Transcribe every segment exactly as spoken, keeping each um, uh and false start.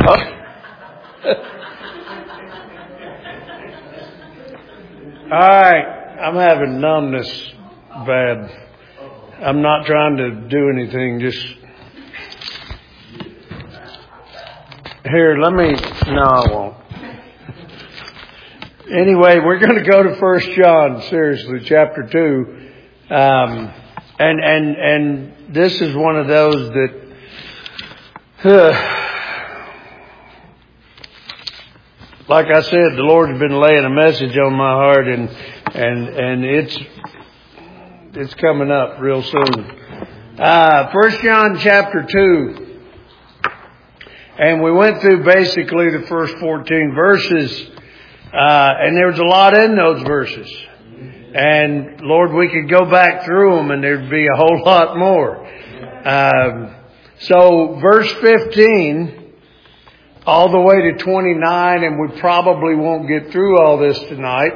All right, I'm having numbness bad. I'm not trying to do anything, just here, let me, no I won't. Anyway, we're going to go to First John, seriously, chapter two. Um, and, and, and this is one of those that, uh, like I said, the Lord has been laying a message on my heart, and, and, and it's, it's coming up real soon. Uh, First John chapter two. And we went through basically the first fourteen verses. Uh, and there was a lot in those verses. And Lord, we could go back through them and there'd be a whole lot more. Um, so verse fifteen, all the way to twenty-nine, and we probably won't get through all this tonight.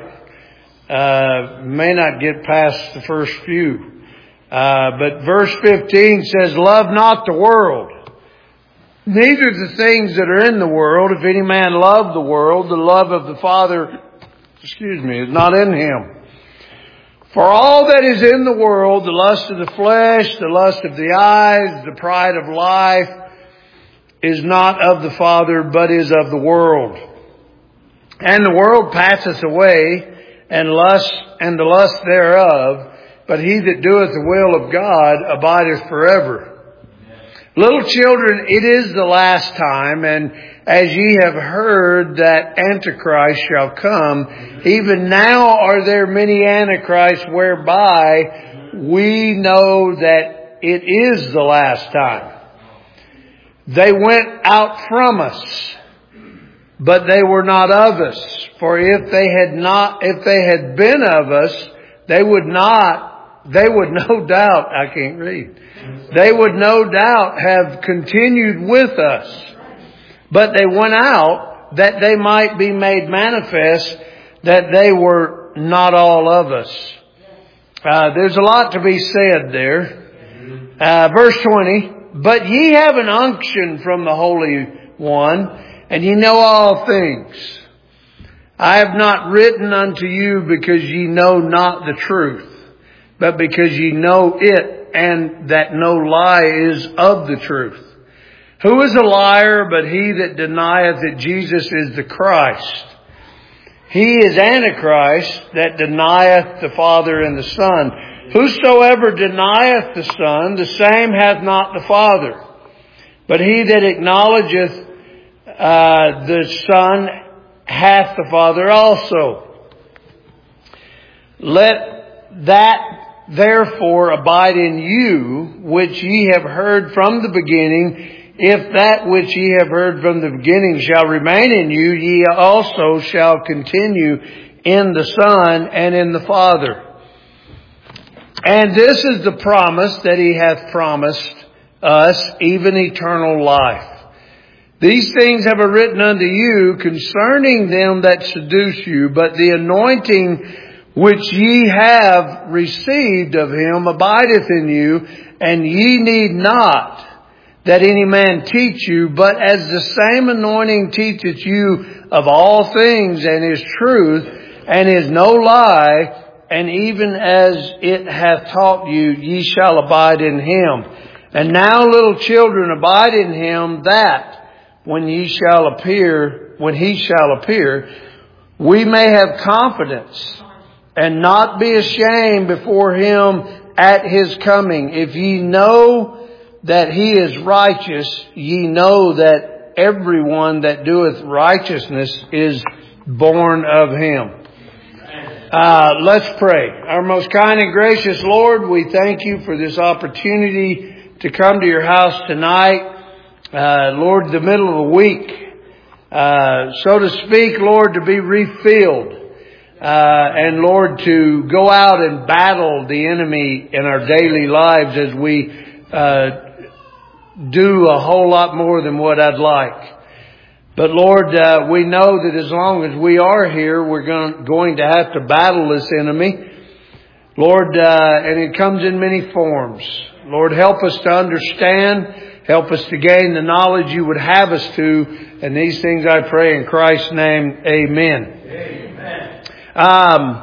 Uh, may not get past the first few. Uh, but verse fifteen says, love not the world, neither the things that are in the world. If any man love the world, the love of the Father, excuse me, is not in him. For all that is in the world, the lust of the flesh, the lust of the eyes, the pride of life, is not of the Father, but is of the world. And the world passeth away, and lust, and the lust thereof, but he that doeth the will of God abideth forever. Little children, it is the last time, and as ye have heard that Antichrist shall come, even now are there many Antichrists, whereby we know that it is the last time. They went out from us, but they were not of us. For if they had not, if they had been of us, they would not, they would no doubt, I can't read, they would no doubt have continued with us. But they went out that they might be made manifest that they were not all of us. Uh, there's a lot to be said there. Uh, verse twenty, but ye have an unction from the Holy One, and ye know all things. I have not written unto you because ye know not the truth, but because ye know it, and that no lie is of the truth. Who is a liar but he that denieth that Jesus is the Christ? He is Antichrist that denieth the Father and the Son. Whosoever denieth the Son, the same hath not the Father. But he that acknowledgeth uh, the Son hath the Father also. Let that therefore abide in you, which ye have heard from the beginning. If that which ye have heard from the beginning shall remain in you, ye also shall continue in the Son and in the Father. And this is the promise that he hath promised us, even eternal life. These things have I written unto you concerning them that seduce you, but the anointing which ye have received of him abideth in you, and ye need not that any man teach you, but as the same anointing teacheth you of all things, and is truth, and is no lie, and even as it hath taught you, ye shall abide in him. And now, little children, abide in him, that when ye shall appear, when he shall appear, we may have confidence and not be ashamed before him at his coming. If ye know that he is righteous, ye know that everyone that doeth righteousness is born of him. Uh, let's pray. Our most kind and gracious Lord, we thank you for this opportunity to come to your house tonight. Uh, Lord, the middle of the week, uh, so to speak, Lord, to be refilled. Uh, and Lord, to go out and battle the enemy in our daily lives as we, uh, do a whole lot more than what I'd like. But Lord, uh, we know that as long as we are here, we're going, going to have to battle this enemy. Lord, uh, and it comes in many forms. Lord, help us to understand. Help us to gain the knowledge you would have us to. And these things I pray in Christ's name. Amen. Amen. Um,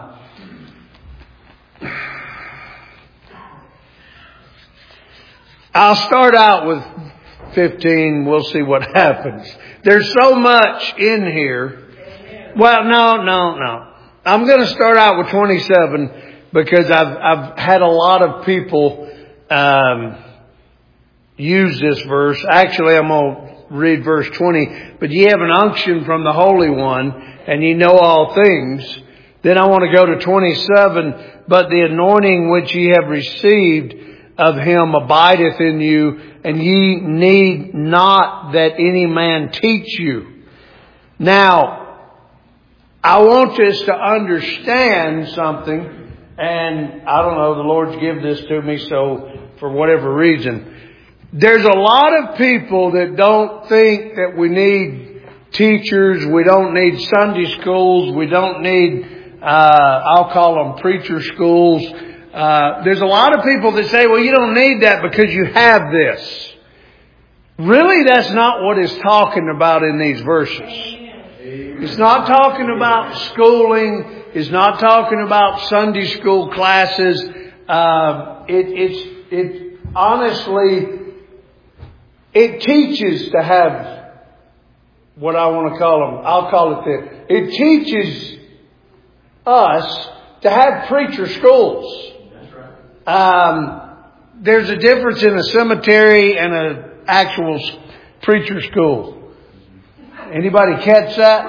I'll start out with fifteen. We'll see what happens. There's so much in here. Well, no, no, no. I'm going to start out with twenty-seven because I've I've had a lot of people um, use this verse. Actually, I'm going to read verse twenty. But ye have an unction from the Holy One, and ye know all things. Then I want to go to twenty-seven. But the anointing which ye have received of Him abideth in you, and ye need not that any man teach you. Now, I want us to understand something, and I don't know, the Lord's given this to me, so for whatever reason, there's a lot of people that don't think that we need teachers, we don't need Sunday schools, we don't need, uh, I'll call them preacher schools. Uh, there's a lot of people that say, well, you don't need that because you have this. Really, that's not what it's talking about in these verses. It's not talking about schooling. It's not talking about Sunday school classes. Uh, it, it's, it, honestly, it teaches to have what I want to call them. I'll call it this. It teaches us to have preacher schools. Um, there's a difference in a cemetery and an actual preacher school. Anybody catch that?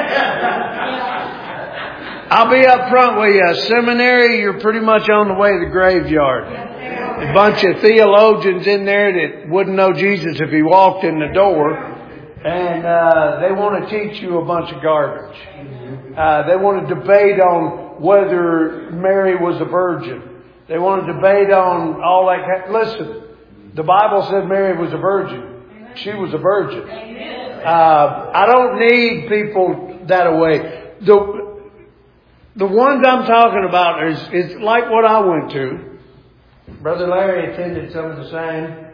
I'll be up front with you. A seminary, you're pretty much on the way to the graveyard. A bunch of theologians in there that wouldn't know Jesus if He walked in the door. And uh, they want to teach you a bunch of garbage. Uh, they want to debate on whether Mary was a virgin. They want to debate on all that. Listen, the Bible said Mary was a virgin. She was a virgin. Uh, I don't need people that way. The, the ones I'm talking about is, is like what I went to. Brother Larry attended some of the same.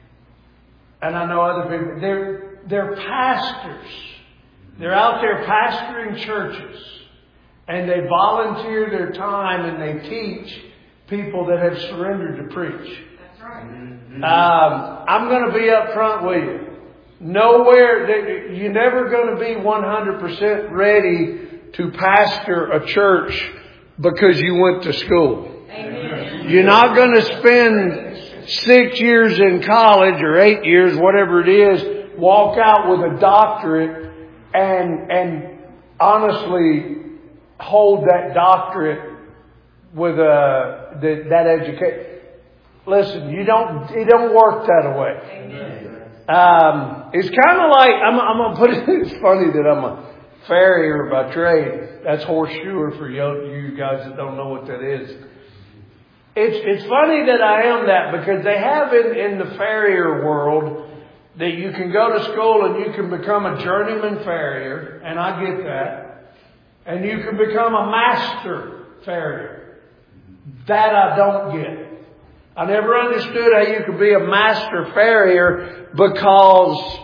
And I know other people. They're, they're pastors. They're out there pastoring churches. And they volunteer their time and they teach people that have surrendered to preach. That's right. Um, I'm going to be up front with you. Nowhere, you're never going to be one hundred percent ready to pastor a church because you went to school. Amen. You're not going to spend six years in college or eight years, whatever it is, walk out with a doctorate and, and honestly hold that doctorate with a, that, that education. Listen, you don't, it don't work that way. Um, it's kind of like, I'm, I'm going to put it, it's funny that I'm a farrier by trade. That's horseshoer for you, you guys that don't know what that is. It's, it's funny that I am that because they have in, in the farrier world that you can go to school and you can become a journeyman farrier, and I get that. And you can become a master farrier. That I don't get. I never understood how you could be a master farrier because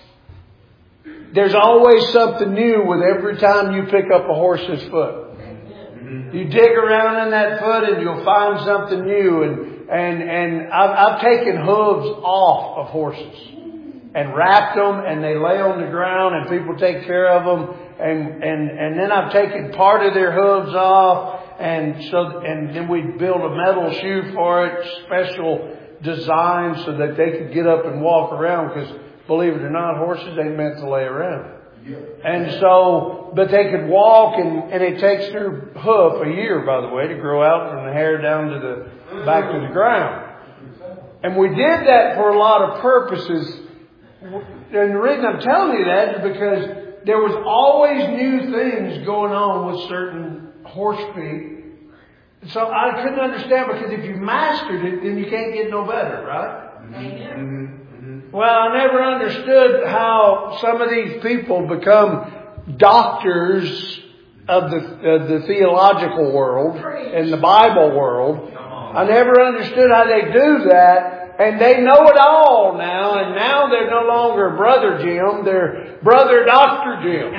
there's always something new with every time you pick up a horse's foot. You dig around in that foot and you'll find something new. And and and I've, I've taken hooves off of horses and wrapped them, and they lay on the ground and people take care of them. And and and then I've taken part of their hooves off. And so, and then we build a metal shoe for it, special design so that they could get up and walk around. Because believe it or not, horses ain't meant to lay around. Yeah. And so, but they could walk, and, and it takes their hoof a year, by the way, to grow out from the hair down to the back to the ground. And we did that for a lot of purposes. And the reason I'm telling you that is because there was always new things going on with certain horse feet. So I couldn't understand, because if you mastered it, then you can't get no better, right? Mm-hmm. Well, I never understood how some of these people become doctors of the, of the theological world and the Bible world. I never understood how they do that. and they know it all now, and now they're no longer Brother Jim, they're Brother Doctor Jim.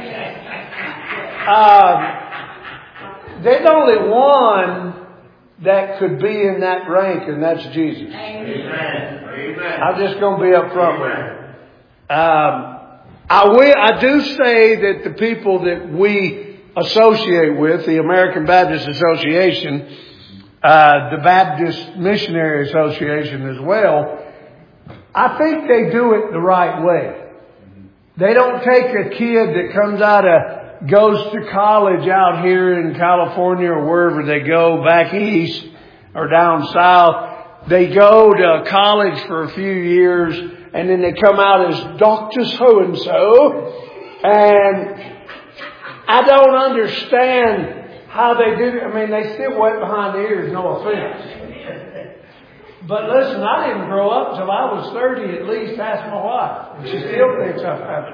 Um, there's only one that could be in that rank, and that's Jesus. Amen. Amen. I'm just going to be up front with you. Um, I will, I do say that the people that we associate with, the American Baptist Association, uh, the Baptist Missionary Association as well, I think they do it the right way. They don't take a kid that comes out of, goes to college out here in California or wherever they go, back east or down south. They go to college for a few years and then they come out as Doctor So-and-so. And I don't understand how they do it. I mean, they sit wet behind the ears, no offense. But listen, I didn't grow up till I was thirty at least. Ask my wife. And she still thinks I'm happy.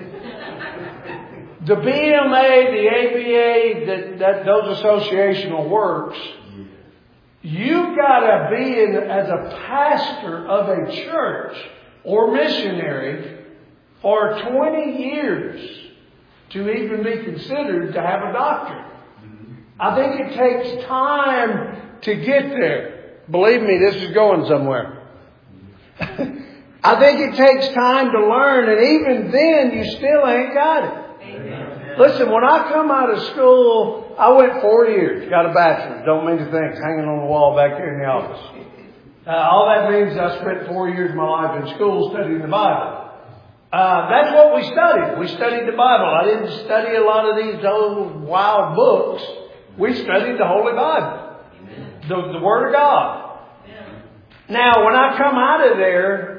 The B M A, the A B A, that, that those associational works, you've got to be in as a pastor of a church or missionary for twenty years to even be considered to have a doctorate. I think it takes time to get there. Believe me, this is going somewhere. I think it takes time to learn, and even then you still ain't got it. Amen. Listen, when I come out of school, I went four years, got a bachelor's. Don't mean to think, hanging on the wall back there in the office. Uh, all that means I spent four years of my life in school studying the Bible. Uh, that's what we studied. We studied the Bible. I didn't study a lot of these old wild books. We studied the Holy Bible, the, the Word of God. Now, when I come out of there,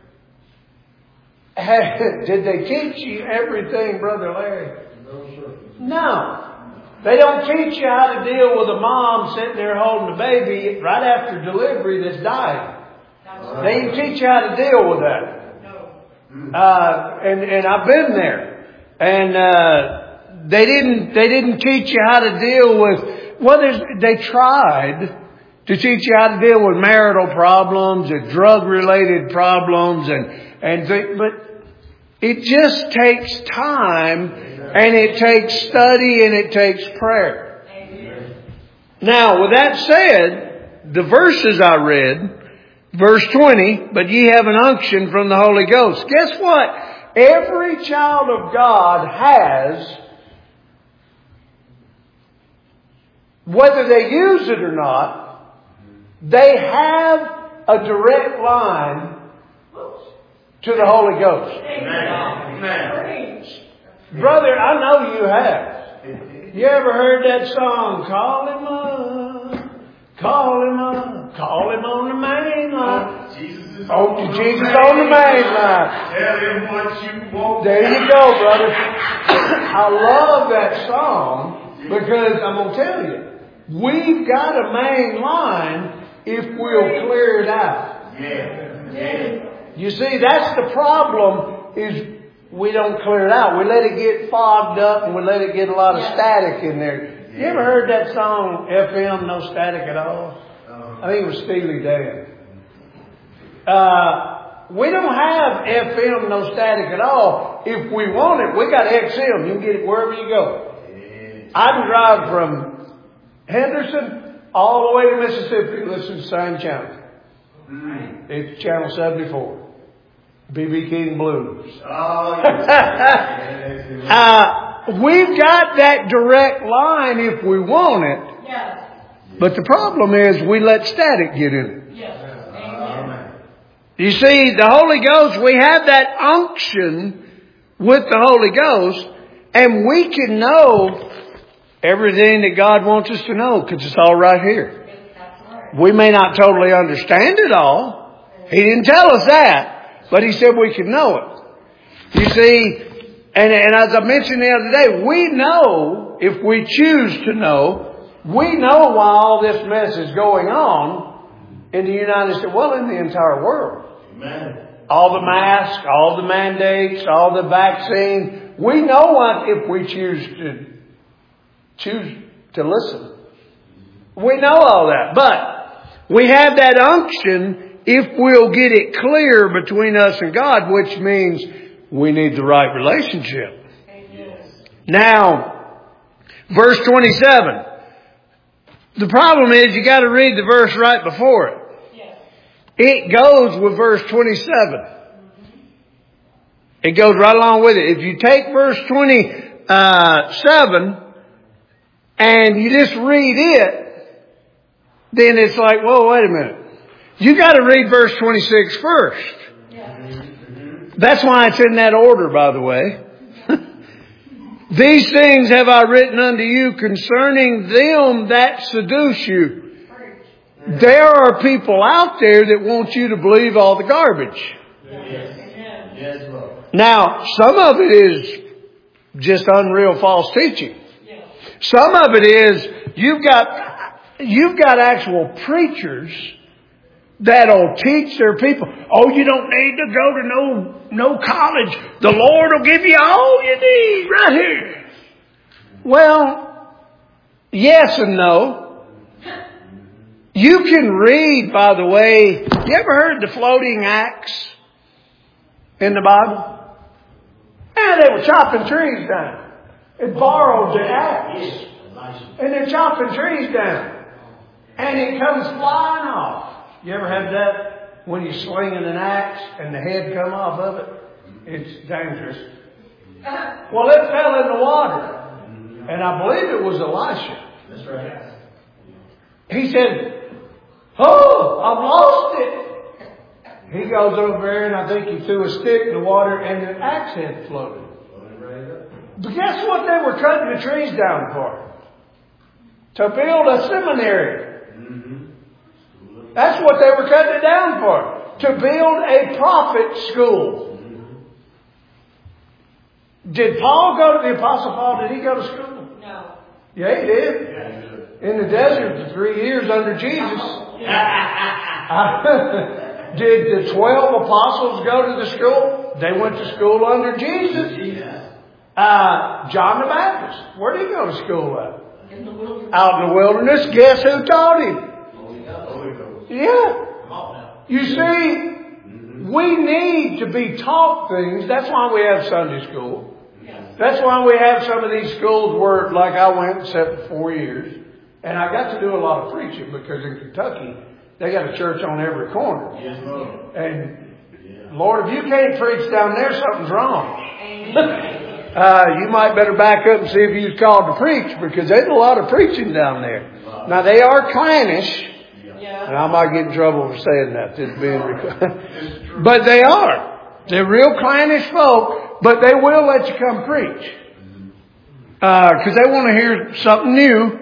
did they teach you everything, Brother Larry? No, sir. No. They don't teach you how to deal with a mom sitting there holding a baby right after delivery that's dying. They didn't teach you how to deal with that. Uh, and, and I've been there. And uh, they didn't they didn't teach you how to deal with, well, there's, they tried to teach you how to deal with marital problems and drug-related problems, and and th- but it just takes time, and it takes study, and it takes prayer. Amen. Now, with that said, the verses I read, verse twenty, but ye have an unction from the Holy Ghost. Guess what? Every child of God has, whether they use it or not, they have a direct line to the Holy Ghost. Amen. Amen. Brother, I know you have. You ever heard that song, Call Him Up, Call Him Up, Call Him on the main line. Jesus is oh, on Jesus the on the main line. Tell Him what you want. There you go, brother. I love that song because I'm going to tell you, we've got a main line if we'll clear it out. Yeah. Yeah. You see, that's the problem, is we don't clear it out. We let it get fogged up and we let it get a lot of static in there. You ever heard that song, F M, No Static at All? I think it was Steely Dan. Uh, we don't have F M, No Static at all. If we want it, we got X M. You can get it wherever you go. I can drive from Henderson all the way to Mississippi, listen to the same channel. It's channel seventy-four. B B King Blues. Oh, yes. uh, we've got that direct line if we want it. Yes. But the problem is we let static get in it. Yes. Amen. You see, the Holy Ghost, we have that unction with the Holy Ghost, and we can know everything that God wants us to know because it's all right here. We may not totally understand it all. He didn't tell us that. But He said we could know it. You see, and, and as I mentioned the other day, we know, if we choose to know, we know why all this mess is going on in the United States, well, in the entire world. Amen. All the masks, all the mandates, all the vaccine. We know what if we choose to choose to listen. We know all that. But we have that unction if we'll get it clear between us and God, which means we need the right relationship. Now, verse twenty-seven. The problem is you got to read the verse right before it. It goes with verse twenty-seven. It goes right along with it. If you take verse twenty-seven and you just read it, then it's like, whoa, wait a minute. You got to read verse twenty-six first. That's why it's in that order, by the way. These things have I written unto you concerning them that seduce you. There are people out there that want you to believe all the garbage. Yes. Now, some of it is just unreal false teaching. Some of it is you've got you've got actual preachers that'll teach their people, oh, you don't need to go to no no college. The Lord will give you all you need right here. Well, yes and no. You can read, by the way, you ever heard the floating axe in the Bible? Yeah, they were chopping trees down. It borrowed the axe. And they're chopping trees down. And it comes flying off. You ever had that when you're swinging an axe and the head come off of it? It's dangerous. Well, it fell in the water. And I believe it was Elisha. That's right. He said, oh, I've lost it. He goes over there and I think he threw a stick in the water and the axe head floated. But guess what they were cutting the trees down for? To build a seminary. That's what they were cutting it down for. To build a prophet school. Did Paul go to the Apostle Paul? Did he go to school? No. Yeah, he did. In the desert for three years under Jesus. Did the twelve apostles go to the school? They went to school under Jesus. Uh, John the Baptist. Where did he go to school at? In the wilderness. Out in the wilderness. Guess who taught him? Yeah. You see, we need to be taught things. That's why we have Sunday school. That's why we have some of these schools where, like I went and sat for four years. And I got to do a lot of preaching because in Kentucky, they got a church on every corner. And Lord, if you can't preach down there, something's wrong. uh, you might better back up and see if you was called to preach because there's a lot of preaching down there. Now they are clannish. And I might get in trouble for saying that. This being recorded. But they are. They're real clannish folk, but they will let you come preach. Because uh, they want to hear something new.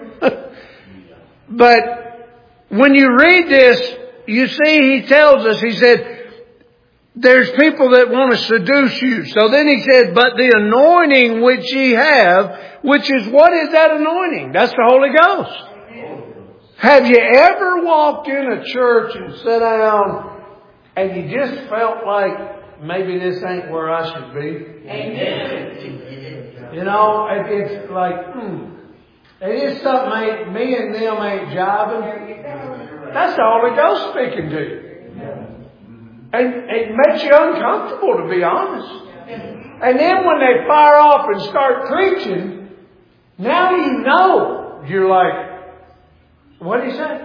But when you read this, you see he tells us, he said, there's people that want to seduce you. So then he said, but the anointing which ye have, which is, what is that anointing? That's the Holy Ghost. Have you ever walked in a church and sat down and you just felt like maybe this ain't where I should be? Amen. You know, it's like, hmm. It is something ain't, me and them ain't jiving. That's the Holy Ghost speaking to you. And it makes you uncomfortable, to be honest. And then when they fire off and start preaching, now you know. You're like, what did he say?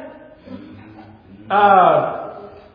Uh,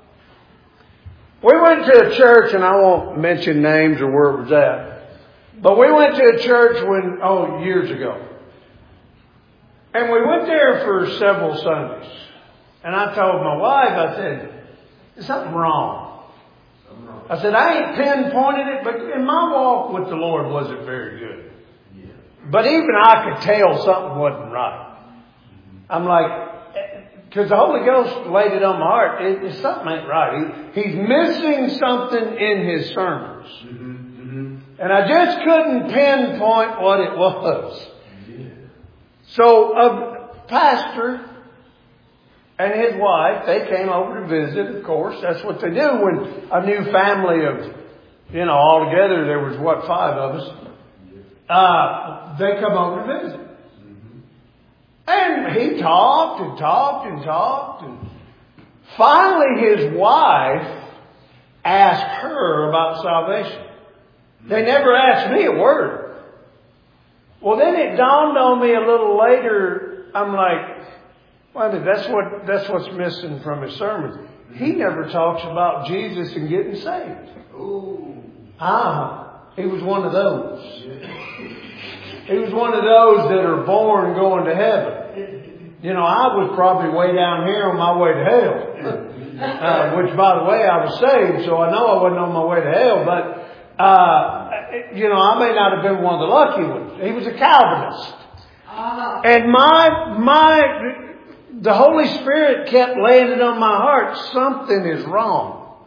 we went to a church, and I won't mention names or where it was at. But we went to a church when, oh, years ago. And we went there for several Sundays. And I told my wife, I said, there's something wrong. I said, I ain't pinpointed it, but in my walk with the Lord wasn't very good. But even I could tell something wasn't right. I'm like, because the Holy Ghost laid it on my heart. It, it, something ain't right. He, he's missing something in his sermons. And I just couldn't pinpoint what it was. So a pastor and his wife, they came over to visit, of course. That's what they do when a new family of, you know, all together, there was, what, five of us. Uh, they come over to visit. And he talked and talked and talked. And Finally, his wife asked her about salvation. They never asked me a word. Well, then it dawned on me a little later. I'm like, well, that's what that's what's missing from his sermon. He never talks about Jesus and getting saved. Ooh. Ah, he was one of those. He was one of those that are born going to heaven. You know, I was probably way down here on my way to hell. Uh, which, by the way, I was saved, so I know I wasn't on my way to hell. But, uh, you know, I may not have been one of the lucky ones. He was a Calvinist. And my, my, the Holy Spirit kept laying it on my heart. Something is wrong.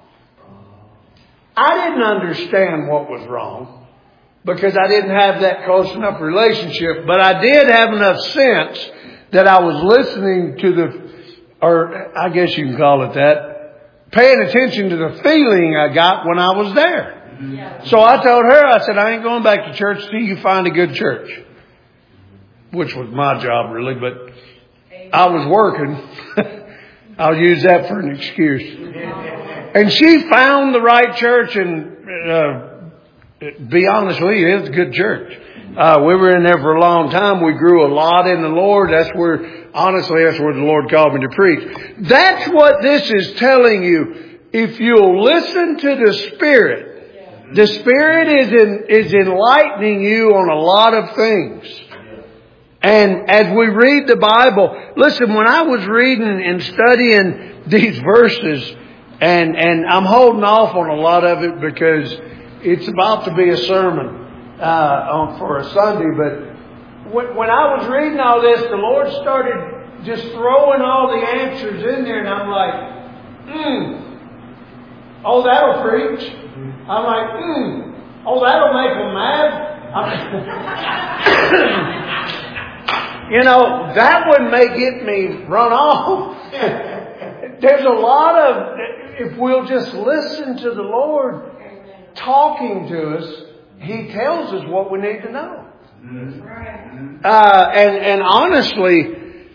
I didn't understand what was wrong because I didn't have that close enough relationship. But I did have enough sense that I was listening to the, or I guess you can call it that, paying attention to the feeling I got when I was there. Yeah. So I told her, I said, I ain't going back to church till you find a good church. Which was my job really, but I was working. I'll use that for an excuse. And she found the right church, and uh, be honest with you, it was a good church. Uh, we were in there for a long time. We grew a lot in the Lord. That's where, honestly, that's where the Lord called me to preach. That's what this is telling you. If you'll listen to the Spirit, the Spirit is in, is enlightening you on a lot of things. And as we read the Bible, listen, when I was reading and studying these verses, and, and I'm holding off on a lot of it because it's about to be a sermon uh, on for a Sunday. But when, when I was reading all this, the Lord started just throwing all the answers in there, and I'm like, hmm, oh, that'll preach. I'm like, hmm, oh, that'll make them mad. You know, that would may get me run off. There's a lot of, if we'll just listen to the Lord talking to us, He tells us what we need to know. Uh, and, and honestly,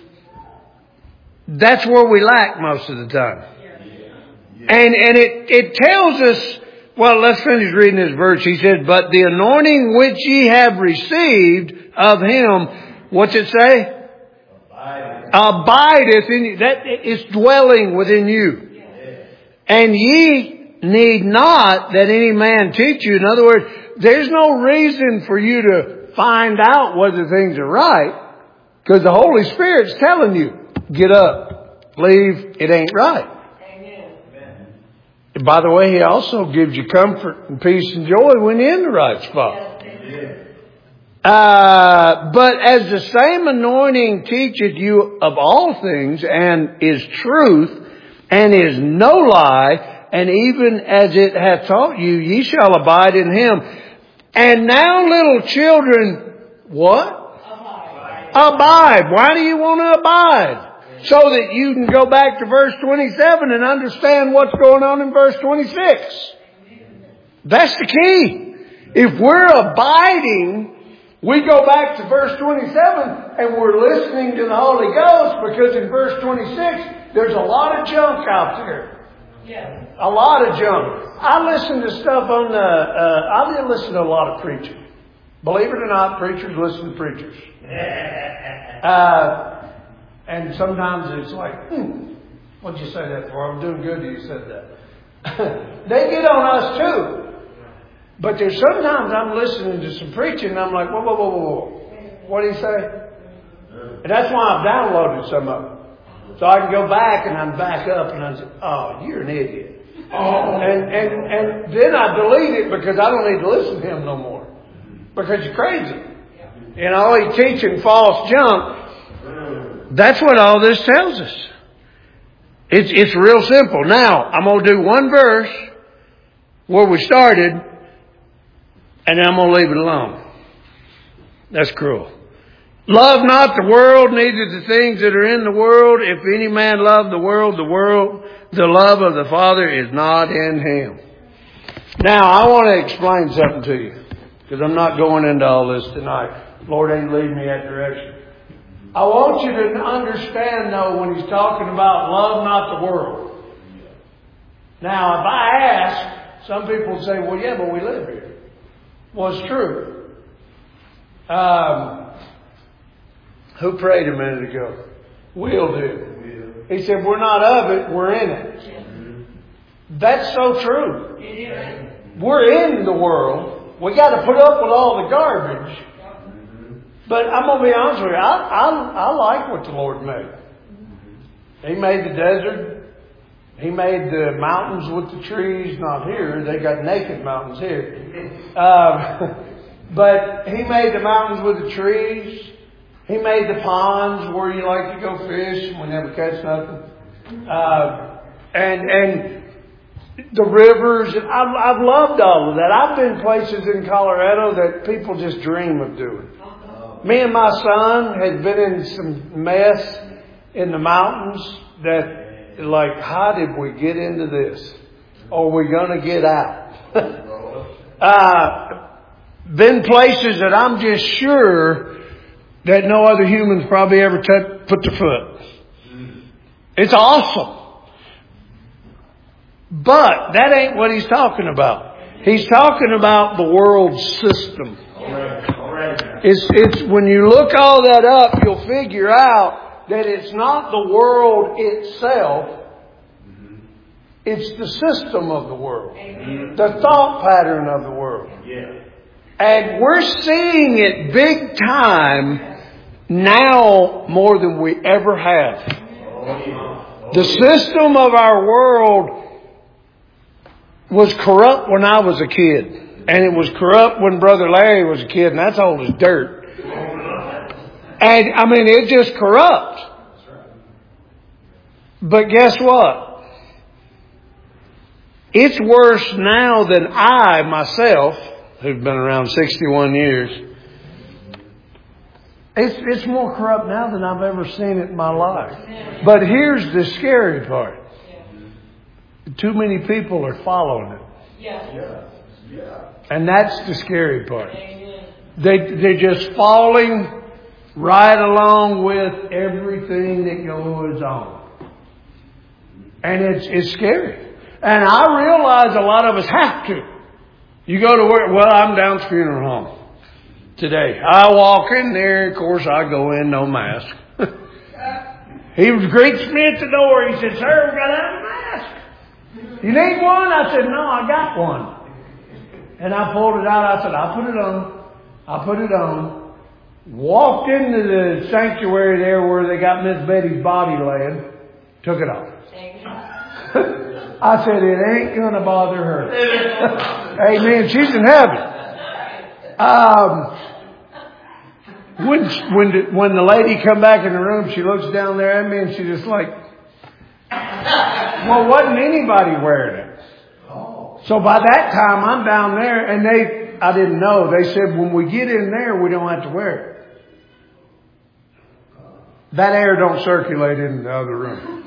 that's where we lack most of the time. And, and it, it tells us, well, let's finish reading this verse. He said, but the anointing which ye have received of Him, what's it say? Abideth. Abideth in you. That is dwelling within you. Yes. And ye need not that any man teach you. In other words, there's no reason for you to find out whether things are right, because the Holy Spirit's telling you, get up, leave, it ain't right. Amen. By the way, He also gives you comfort and peace and joy when you're in the right spot. Yes. Uh, but as the same anointing teacheth you of all things, and is truth, and is no lie, and even as it hath taught you, ye shall abide in Him. And now, little children, what? Abide. Abide. Why do you want to abide? So that you can go back to verse twenty-seven and understand what's going on in verse twenty-six. That's the key. If we're abiding, we go back to verse twenty-seven and we're listening to the Holy Ghost, because in verse twenty-six, there's a lot of junk out there. Yeah. A lot of junk. I listen to stuff on the, uh, I didn't listen to a lot of preaching. Believe it or not, preachers listen to preachers. Uh, and sometimes it's like, hmm, what'd you say that for? I'm doing good that you said that. They get on us too. But there's sometimes I'm listening to some preaching and I'm like, whoa, whoa, whoa, whoa, whoa. What do you say? And that's why I've downloaded some of them. So I can go back and I'm back up and I say, oh, you're an idiot. Oh. And, and, and then I delete it because I don't need to listen to him no more. Because you're crazy. You know, he's teaching false junk. That's what all this tells us. It's, it's real simple. Now, I'm going to do one verse where we started, and then I'm going to leave it alone. That's cruel. Love not the world, neither the things that are in the world. If any man love the world, the world, the love of the Father is not in him. Now, I want to explain something to you, because I'm not going into all this tonight. Lord ain't leading me that direction. I want you to understand, though, when he's talking about love not the world. Now, if I ask, some people say, well, yeah, but we live here. Well, it's true. Um, who prayed a minute ago? Will did. He said, we're not of it, we're in it. That's so true. We're in the world. We got to put up with all the garbage. But I'm going to be honest with you. I, I, I like what the Lord made. He made the desert. He made the mountains with the trees. Not here. They got naked mountains here. Um, but He made the mountains with the trees. He made the ponds where you like to go fish and we never catch nothing. Uh, and and the rivers. And I've, I've loved all of that. I've been places in Colorado that people just dream of doing. Me and my son had been in some mess in the mountains that, like, how did we get into this? Are we going to get out? uh, been places that I'm just sure that no other humans probably ever t- put their foot. It's awesome. But that ain't what he's talking about. He's talking about the world system. It's, it's when you look all that up, you'll figure out that it's not the world itself. It's the system of the world. The thought pattern of the world. And we're seeing it big time now more than we ever have. The system of our world was corrupt when I was a kid. And it was corrupt when Brother Larry was a kid, and that's old as dirt. And, I mean, it just corrupt. But guess what? It's worse now than I, myself, who've been around sixty-one years, it's, it's more corrupt now than I've ever seen it in my life. But here's the scary part. Too many people are following it. Yeah. And that's the scary part. They, they're just falling right along with everything that goes on. And it's, it's scary. And I realize a lot of us have to. You go to work, well, I'm down at the funeral home today. I walk in there, of course I go in, no mask. He greets me at the door. He said, sir, we got to have a mask. You need one? I said, no, I got one. And I pulled it out. I said, I'll put it on. I put it on. Walked into the sanctuary there where they got Miss Betty's body laying. Took it off. I said, it ain't going to bother her. Amen. She's in heaven. Um, when when the, when the lady come back in the room, she looks down there at me and she just like, well, wasn't anybody wearing it? So by that time, I'm down there, and they, I didn't know. They said, when we get in there, we don't have to wear it. That air don't circulate in the other room.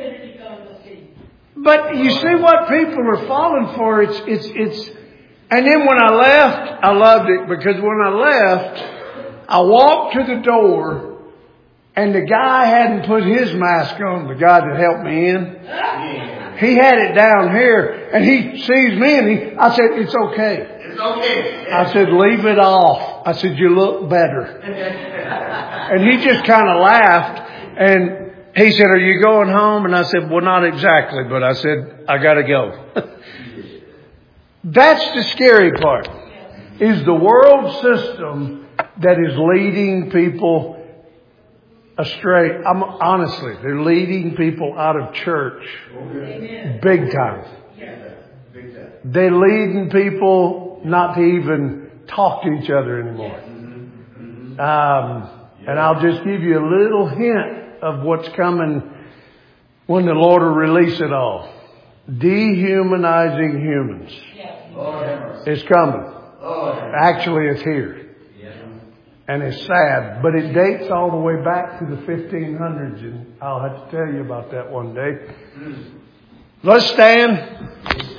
But you see what people are falling for. It's, it's, it's, and then when I left, I loved it because when I left, I walked to the door and the guy hadn't put his mask on, the guy that helped me in. He had it down here and he sees me and he, I said, it's okay. It's okay. I said, leave it off. I said, you look better. And he just kind of laughed and he said, are you going home? And I said, well, not exactly, but I said, I got to go. That's the scary part, is the world system that is leading people astray. I'm honestly, they're leading people out of church. Big time. They're leading people not to even talk to each other anymore. Um, and I'll just give you a little hint of what's coming when the Lord will release it all. Dehumanizing humans. It's coming. Actually, it's here. And it's sad, but it dates all the way back to the fifteen hundreds, and I'll have to tell you about that one day. Let's stand.